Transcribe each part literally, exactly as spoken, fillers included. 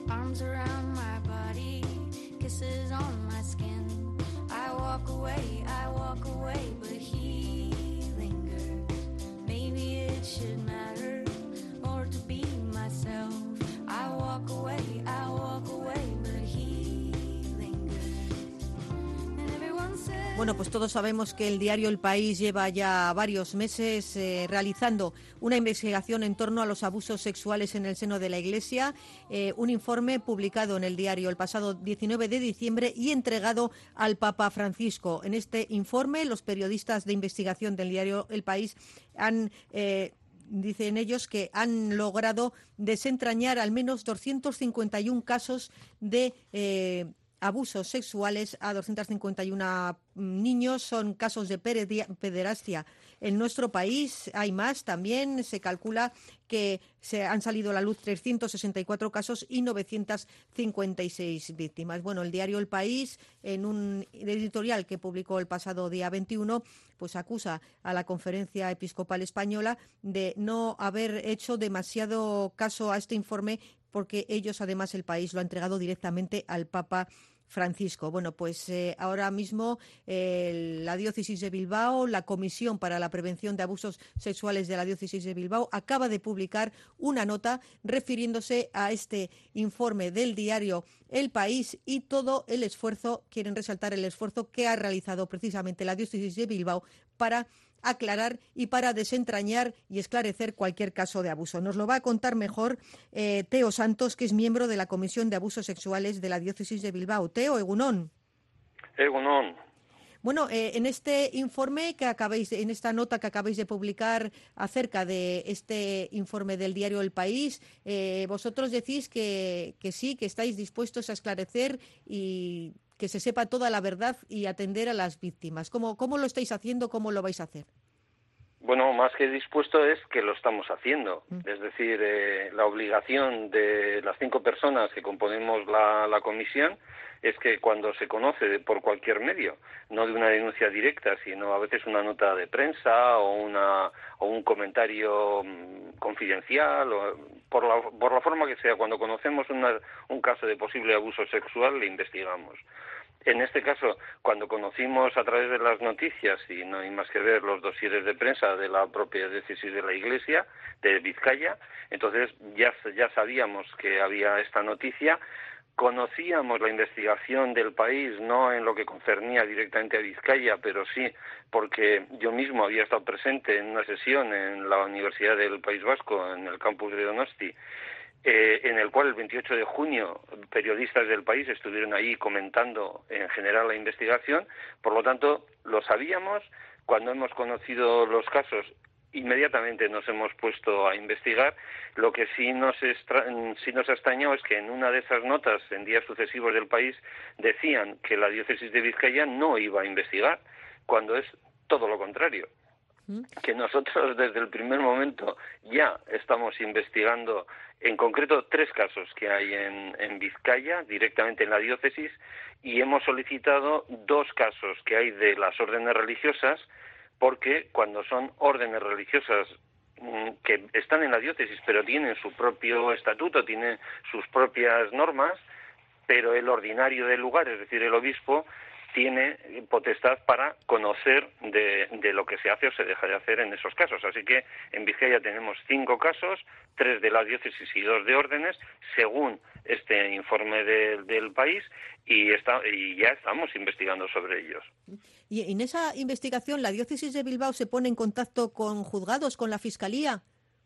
Arms around my body, kisses on my skin. I walk away, I walk away, but he lingers. Maybe it should matter or to be myself. I walk away, I walk away, but he lingers. And everyone says... Bueno, pues todos sabemos que el diario El País lleva ya varios meses eh, realizando una investigación en torno a los abusos sexuales en el seno de la Iglesia, eh, un informe publicado en el diario el pasado diecinueve de diciembre y entregado al Papa Francisco. En este informe, los periodistas de investigación del diario El País han... Eh, Dicen ellos que han logrado desentrañar al menos doscientos cincuenta y uno casos de eh, abusos sexuales a doscientos cincuenta y uno niños. Son casos de pederastia. En nuestro país hay más también. Se calcula que se han salido a la luz trescientos sesenta y cuatro casos y novecientas cincuenta y seis víctimas. Bueno, el diario El País, en un editorial que publicó el pasado día veintiuno, pues acusa a la Conferencia Episcopal Española de no haber hecho demasiado caso a este informe, porque ellos, además, El País lo ha entregado directamente al Papa Francisco. Bueno, pues eh, ahora mismo eh, la Diócesis de Bilbao, la Comisión para la Prevención de Abusos Sexuales de la Diócesis de Bilbao, acaba de publicar una nota refiriéndose a este informe del diario El País y todo el esfuerzo, quieren resaltar el esfuerzo que ha realizado precisamente la Diócesis de Bilbao para aclarar y para desentrañar y esclarecer cualquier caso de abuso. Nos lo va a contar mejor eh, Teo Santos, que es miembro de la Comisión de Abusos Sexuales de la Diócesis de Bilbao. Teo, egunon. Egunon. Bueno, eh, en este informe que acabáis, en esta nota que acabáis de publicar acerca de este informe del diario El País, eh, vosotros decís que, que sí, que estáis dispuestos a esclarecer y que se sepa toda la verdad y atender a las víctimas. ¿Cómo, cómo lo estáis haciendo? ¿Cómo lo vais a hacer? Bueno, más que dispuesto es que lo estamos haciendo. Mm. Es decir, eh, la obligación de las cinco personas que componemos la, la comisión es que cuando se conoce por cualquier medio, no de una denuncia directa, sino a veces una nota de prensa o, una, o un comentario mmm, confidencial, o por, la, por la forma que sea, cuando conocemos una, un caso de posible abuso sexual, le investigamos. En este caso, cuando conocimos a través de las noticias, y no hay más que ver los dosieres de prensa de la propia diócesis de la Iglesia, de Vizcaya, entonces ya, ya sabíamos que había esta noticia. Conocíamos la investigación del País, no en lo que concernía directamente a Vizcaya, pero sí porque yo mismo había estado presente en una sesión en la Universidad del País Vasco, en el campus de Donosti, eh, en el cual el veintiocho de junio periodistas del País estuvieron ahí comentando en general la investigación. Por lo tanto, lo sabíamos. Cuando hemos conocido los casos, inmediatamente nos hemos puesto a investigar. Lo que sí nos, extra... sí nos ha extrañado es que en una de esas notas, en días sucesivos del País, decían que la diócesis de Vizcaya no iba a investigar, cuando es todo lo contrario. Que nosotros desde el primer momento ya estamos investigando, en concreto, tres casos que hay en, en Vizcaya, directamente en la diócesis, y hemos solicitado dos casos que hay de las órdenes religiosas, porque cuando son órdenes religiosas que están en la diócesis, pero tienen su propio estatuto, tienen sus propias normas, pero el ordinario del lugar, es decir, el obispo, tiene potestad para conocer de, de lo que se hace o se deja de hacer en esos casos. Así que en Vizcaya tenemos cinco casos, tres de la diócesis y dos de órdenes, según este informe de, del País, y, está, y ya estamos investigando sobre ellos. Y en esa investigación, ¿la diócesis de Bilbao se pone en contacto con juzgados, con la Fiscalía?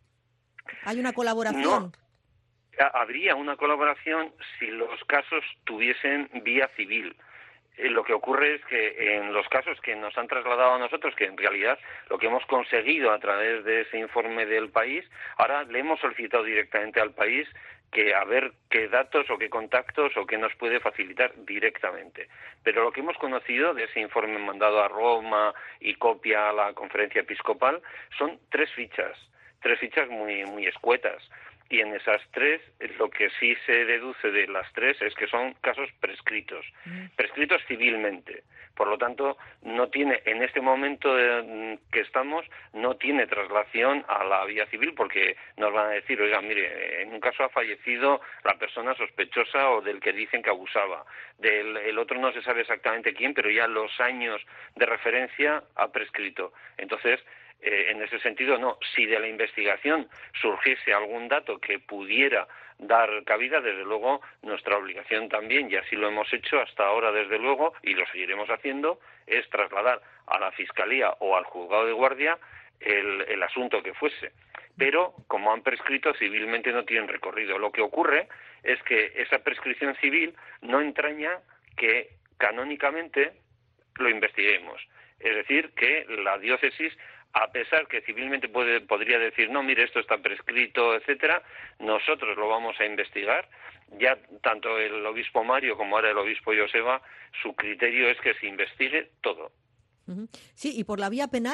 ¿Hay una colaboración? No. Habría una colaboración si los casos tuviesen vía civil. Lo que ocurre es que en los casos que nos han trasladado a nosotros, que en realidad lo que hemos conseguido a través de ese informe del País, ahora le hemos solicitado directamente al País que a ver qué datos o qué contactos o qué nos puede facilitar directamente. Pero lo que hemos conocido de ese informe mandado a Roma y copia a la Conferencia Episcopal son tres fichas. tres fichas muy, muy escuetas. Y en esas tres, lo que sí se deduce de las tres es que son casos prescritos, prescritos civilmente. Por lo tanto, no tiene, en este momento que estamos, no tiene traslación a la vía civil, porque nos van a decir, oiga, mire, en un caso ha fallecido la persona sospechosa o del que dicen que abusaba. Del el otro no se sabe exactamente quién, pero ya los años de referencia ha prescrito. Entonces, Eh, en ese sentido, no. Si de la investigación surgiese algún dato que pudiera dar cabida, desde luego, nuestra obligación también, y así lo hemos hecho hasta ahora, desde luego, y lo seguiremos haciendo, es trasladar a la Fiscalía o al Juzgado de Guardia el, el asunto que fuese. Pero, como han prescrito, civilmente no tienen recorrido. Lo que ocurre es que esa prescripción civil no entraña que canónicamente lo investiguemos. Es decir, que la diócesis, a pesar que civilmente puede, podría decir, no, mire, esto está prescrito, etcétera, nosotros lo vamos a investigar. Ya tanto el obispo Mario como ahora el obispo Joseba, su criterio es que se investigue todo. Uh-huh. Sí, ¿y por la vía penal?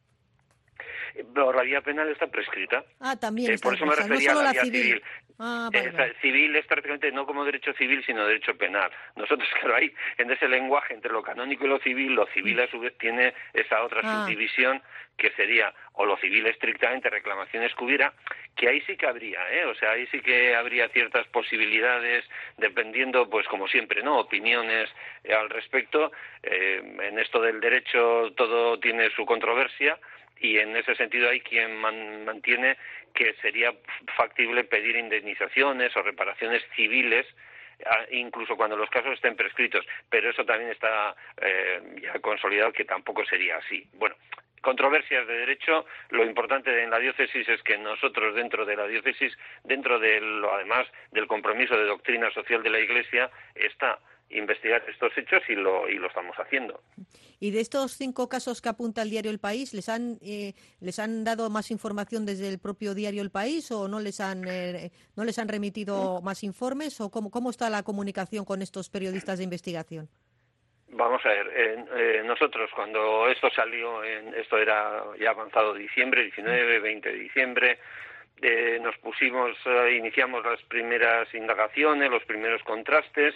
Por la vía penal está prescrita. Ah, también. Eh, por eso me refería no a la, la vía civil. civil. Ah, vale, eh, vale. Civil es prácticamente no como derecho civil, sino derecho penal. Nosotros, claro, ahí, en ese lenguaje entre lo canónico y lo civil, lo civil a su vez tiene esa otra ah. subdivisión que sería, o lo civil estrictamente, reclamaciones que hubiera, que ahí sí que habría, ¿eh? O sea, ahí sí que habría ciertas posibilidades, dependiendo, pues como siempre, ¿no?, opiniones eh, al respecto. Eh, en esto del derecho todo tiene su controversia, y en ese sentido hay quien man, mantiene que sería factible pedir indemnizaciones o reparaciones civiles, incluso cuando los casos estén prescritos, pero eso también está eh, ya consolidado que tampoco sería así. Bueno, controversias de derecho. Lo importante en la diócesis es que nosotros dentro de la diócesis, dentro de lo, además del compromiso de doctrina social de la Iglesia, está investigar estos hechos y lo y lo estamos haciendo. Y de estos cinco casos que apunta el diario El País, ¿les han eh, les han dado más información desde el propio diario El País o no les han eh, no les han remitido más informes, o cómo cómo está la comunicación con estos periodistas de investigación? Vamos a ver, eh, eh, nosotros cuando esto salió, en, esto era ya avanzado diciembre, diecinueve, veinte de diciembre, eh, nos pusimos, eh, iniciamos las primeras indagaciones, los primeros contrastes,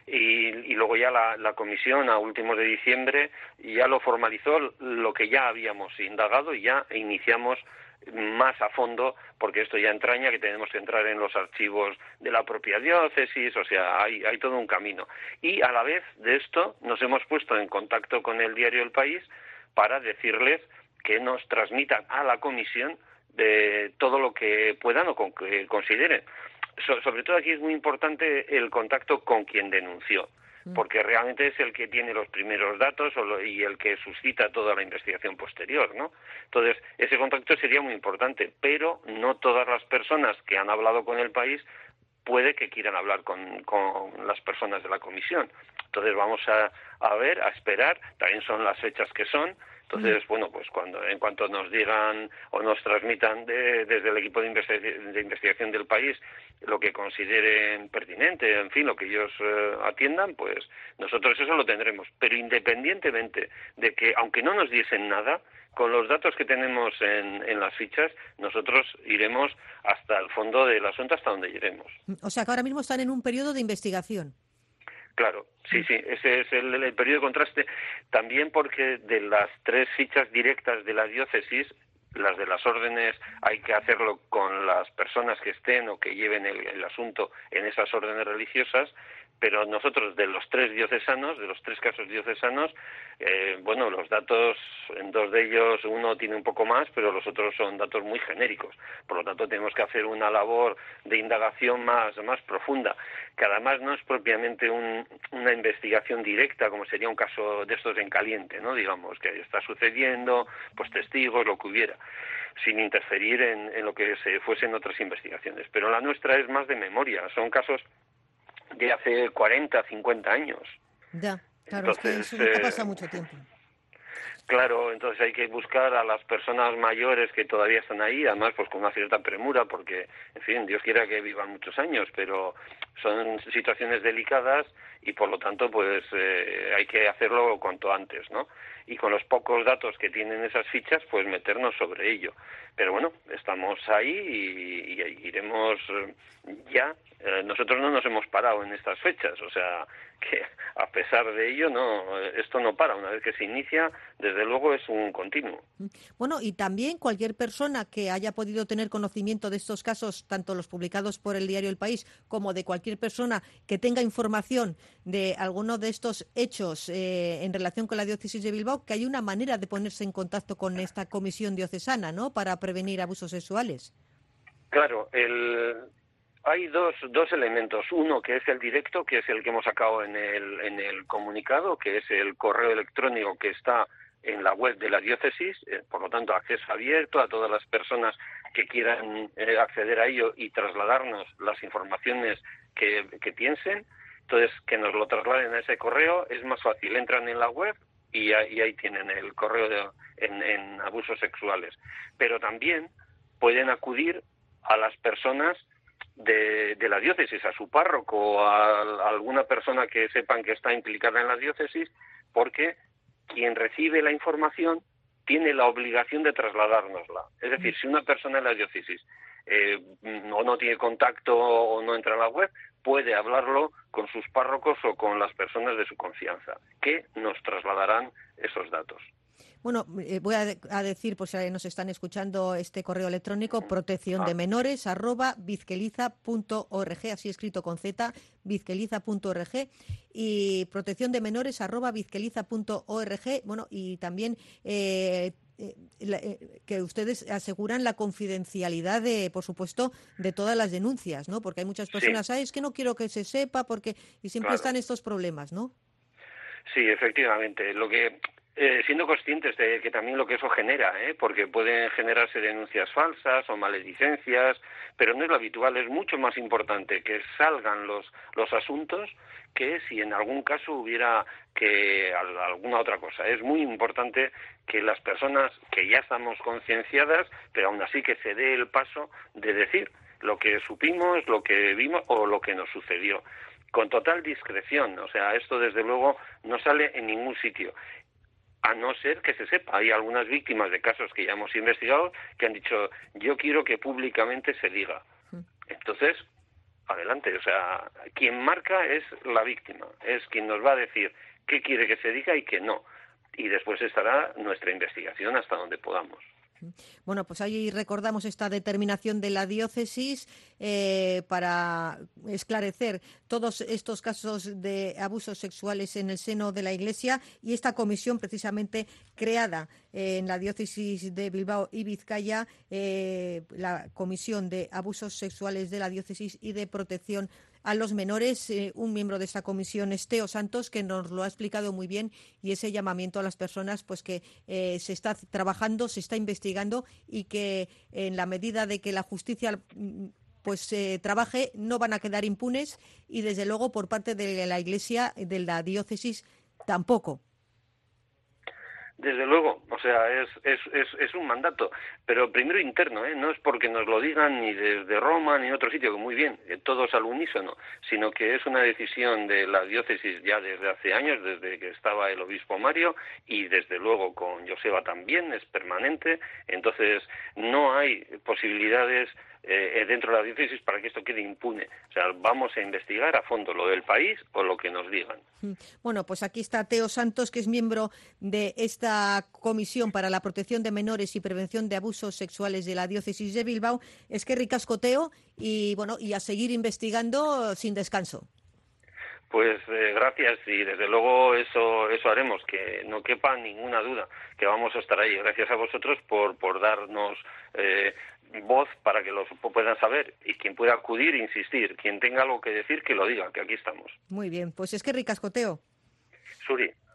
y, y luego ya la, la comisión a últimos de diciembre ya lo formalizó lo que ya habíamos indagado, y ya iniciamos más a fondo, porque esto ya entraña que tenemos que entrar en los archivos de la propia diócesis, o sea, hay, hay todo un camino. Y a la vez de esto nos hemos puesto en contacto con el diario El País para decirles que nos transmitan a la comisión de todo lo que puedan o con que consideren. So, sobre todo aquí es muy importante el contacto con quien denunció, porque realmente es el que tiene los primeros datos o lo, y el que suscita toda la investigación posterior, ¿no? Entonces, ese contacto sería muy importante, pero no todas las personas que han hablado con El País puede que quieran hablar con, con las personas de la comisión. Entonces vamos a, a ver, a esperar, también son las fechas que son. Entonces, bueno, pues cuando en cuanto nos digan o nos transmitan de, desde el equipo de, investi- de investigación del País lo que consideren pertinente, en fin, lo que ellos eh, atiendan, pues nosotros eso lo tendremos. Pero independientemente de que, aunque no nos diesen nada, con los datos que tenemos en, en las fichas, nosotros iremos hasta el fondo del asunto, hasta donde lleguemos. O sea, que ahora mismo están en un periodo de investigación. Claro, sí, sí, ese es el, el periodo de contraste, también porque de las tres fichas directas de la diócesis, las de las órdenes hay que hacerlo con las personas que estén o que lleven el, el asunto en esas órdenes religiosas, pero nosotros de los tres diocesanos, de los tres casos diocesanos, eh, bueno, los datos, en dos de ellos uno tiene un poco más, pero los otros son datos muy genéricos. Por lo tanto, tenemos que hacer una labor de indagación más, más profunda, que además no es propiamente un, una investigación directa, como sería un caso de estos en caliente, ¿no? Digamos, que está sucediendo, pues testigos, lo que hubiera, sin interferir en, en lo que se fuesen otras investigaciones. Pero la nuestra es más de memoria, son casos de hace cuarenta, cincuenta años. Ya, claro, entonces, es que eso eh, ha pasado mucho tiempo. Claro, entonces hay que buscar a las personas mayores que todavía están ahí, además pues con una cierta premura, porque, en fin, Dios quiera que vivan muchos años, pero son situaciones delicadas y por lo tanto pues eh, hay que hacerlo cuanto antes, ¿no? y con los pocos datos que tienen esas fichas, pues meternos sobre ello. Pero bueno, estamos ahí y, y iremos ya. Eh, nosotros no nos hemos parado en estas fechas, o sea, que a pesar de ello, no, esto no para. Una vez que se inicia, desde luego es un continuo. Bueno, y también cualquier persona que haya podido tener conocimiento de estos casos, tanto los publicados por el diario El País como de cualquier persona que tenga información de alguno de estos hechos eh, en relación con la diócesis de Bilbao, que hay una manera de ponerse en contacto con esta comisión diocesana, ¿no?, para prevenir abusos sexuales. Claro, el... hay dos, dos elementos. Uno, que es el directo, que es el que hemos sacado en el, en el comunicado, que es el correo electrónico que está en la web de la diócesis, eh, por lo tanto, acceso abierto a todas las personas que quieran eh, acceder a ello y trasladarnos las informaciones que, que piensen. Entonces, que nos lo trasladen a ese correo es más fácil. Entran en la web y, y ahí tienen el correo de, en, en abusos sexuales. Pero también pueden acudir a las personas de, de la diócesis, a su párroco o a, a alguna persona que sepan que está implicada en la diócesis, porque quien recibe la información tiene la obligación de trasladárnosla. Es decir, si una persona en la diócesis eh, o no tiene contacto o no entra en la web, puede hablarlo con sus párrocos o con las personas de su confianza, que nos trasladarán esos datos. Bueno, eh, voy a, de- a decir, por si nos están escuchando, este correo electrónico, protección de menores, arroba bizqueliza punto org, así escrito con Z, bizqueliza punto org, y protección de menores, arroba bizqueliza punto org, bueno, y también eh, eh, la- eh, que ustedes aseguran la confidencialidad de, por supuesto, de todas las denuncias, ¿no? Porque hay muchas personas, Sí, ah, es que no quiero que se sepa, porque y siempre claro. están estos problemas, ¿no? Sí, efectivamente. Lo que eh, siendo conscientes de que también lo que eso genera, ¿eh? Porque pueden generarse denuncias falsas o maledicencias, pero no es lo habitual. Es mucho más importante que salgan los los asuntos que si en algún caso hubiera que al- alguna otra cosa. Es muy importante que las personas que ya estamos concienciadas, pero aún así que se dé el paso de decir lo que supimos, lo que vimos o lo que nos sucedió, con total discreción. O sea, esto desde luego no sale en ningún sitio, a no ser que se sepa. Hay algunas víctimas de casos que ya hemos investigado que han dicho, yo quiero que públicamente se diga. Entonces, adelante. O sea, quien marca es la víctima, es quien nos va a decir qué quiere que se diga y qué no. Y después estará nuestra investigación hasta donde podamos. Bueno, pues ahí recordamos esta determinación de la diócesis eh, para esclarecer todos estos casos de abusos sexuales en el seno de la Iglesia, y esta comisión precisamente creada eh, en la diócesis de Bilbao y Vizcaya, eh, la Comisión de Abusos Sexuales de la Diócesis y de Protección a los Menores. Eh, un miembro de esta comisión es Teo Santos, que nos lo ha explicado muy bien, y ese llamamiento a las personas, pues que eh, se está trabajando, se está investigando, y que en la medida de que la justicia mm, pues eh, trabaje, no van a quedar impunes, y desde luego por parte de la Iglesia, de la diócesis, tampoco. Desde luego, o sea, es, es, es, es un mandato, pero primero interno, ¿eh? No es porque nos lo digan ni desde Roma ni en otro sitio, que muy bien, eh, todos al unísono, sino que es una decisión de la diócesis ya desde hace años, desde que estaba el obispo Mario, y desde luego con Joseba también, es permanente. Entonces no hay posibilidades eh, dentro de la diócesis para que esto quede impune. O sea, vamos a investigar a fondo lo del país o lo que nos digan. Bueno, pues aquí está Teo Santos, que es miembro de esta Comisión para la Protección de Menores y Prevención de Abusos Sexuales de la Diócesis de Bilbao. Es que ricasco, Teo, y bueno, y a seguir investigando sin descanso. Pues eh, gracias, y desde luego eso eso haremos, que no quepa ninguna duda que vamos a estar ahí. Gracias a vosotros por por darnos eh, voz para que lo puedan saber, y quien pueda acudir, insistir, quien tenga algo que decir, que lo diga, que aquí estamos. Muy bien, pues es que ricasco, Teo. Suri.